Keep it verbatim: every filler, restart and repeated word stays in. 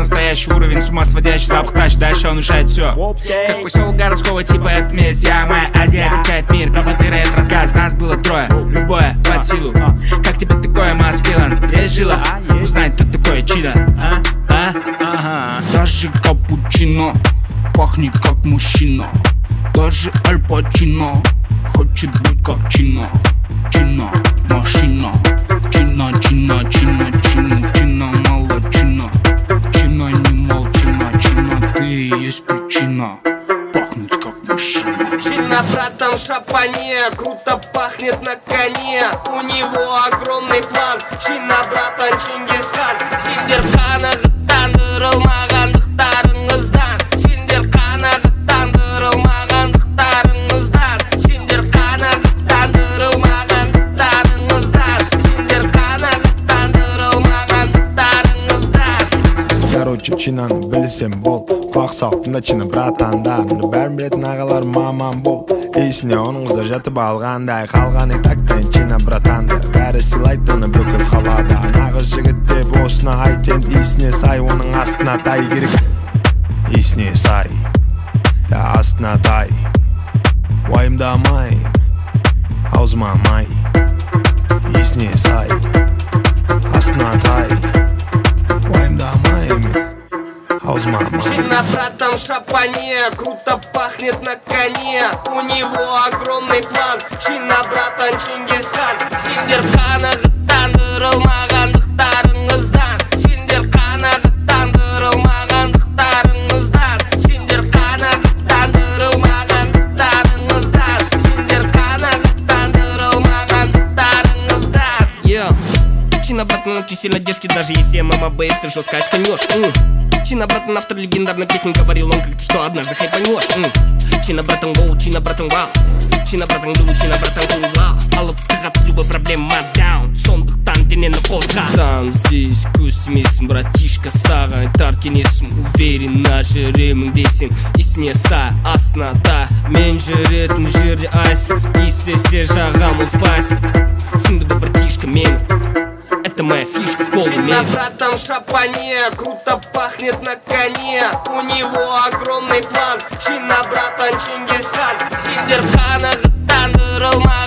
настоящий уровень, с ума сводящий запах тащит, дальше он решает все. Как поселок городского типа, это месть, я моя Азия качает мир. Пропотыры, это рассказ, нас было трое, любое под силу. Как тебе такое, маскилан? Есть жила? Узнать, кто такое чидо, а? А? Ага. Даже капучино пахнет как мужчина. Даже Аль Пачино хочет быть как Чино. Чино, машина. Чина, чина, чина, чина, чина, молодчина. Чина, не молчина, чина, ты и есть причина пахнуть как мужчина. Чина, братан, шапане, круто пахнет на коне. У него огромный план. Чина, братан, Чингисхан. Сендер қанағаттандырылмағандықтарыңыздан. Сендер қанағаттандырылмағандықтарыңыздан. Сендер қанағаттандырылмағандықтарыңыздан. Сендер қанағаттандырылмағандықтарыңыздан. Короче, чинаны білсем бол. Бақ сауыптың чина братандарымды бәрін білетін ағалар маман бол. Есіне оныңызда жатып алғандай қалған итактен чина братанды бәрі сыйлайды оны бүкіл қалада. Нағыз жігіт деп осына айтен есіне сай, оның астына тай керек. Есіне сай, да астына тай. Уайымдамай, аузыма май. Есіне сай, астына тай. Уайымдамай, аузыма май. Чина, братан, шапане, круто пахнет на коне. У него огромный план. Чина, братан, Чингисхан. Сендер қанағаттандырылмағандықтарыңыздан. Сендер қанағаттандырылмағандықтарыңыздан. Сендер қанағаттандырылмағандықтарыңыздан. Сендер қанағаттандырылмағандықтарыңыздан. Yeah. Чина, братан, очень сильно держки, даже если мама бейс и жестко очканешь. Чина, братан, автор легендарной песни, говорил он как-то, что однажды хайпанешь. Чина, братан, воу, чина, братан, вау. Чина, братан, лу, чина, братан, кул, вау. Алып тығат любой проблема даун. Сондықтан денені қозға. Там здесь көстемесін, братишка, саған айтар кеңесім. Уверенно жүремін дейсің, есіне сай, астына та. Мен жүретін жерде айсың, естесе жағам ол спайсың. Түсінді бі, братишка, мен. Это моя фишка в полуме. Чина, братан, шапане, круто пахнет на коне. У него огромный план. Чина, братан, Чингисхан. Сендер қанағаттандырылмағандықтарыңыздан.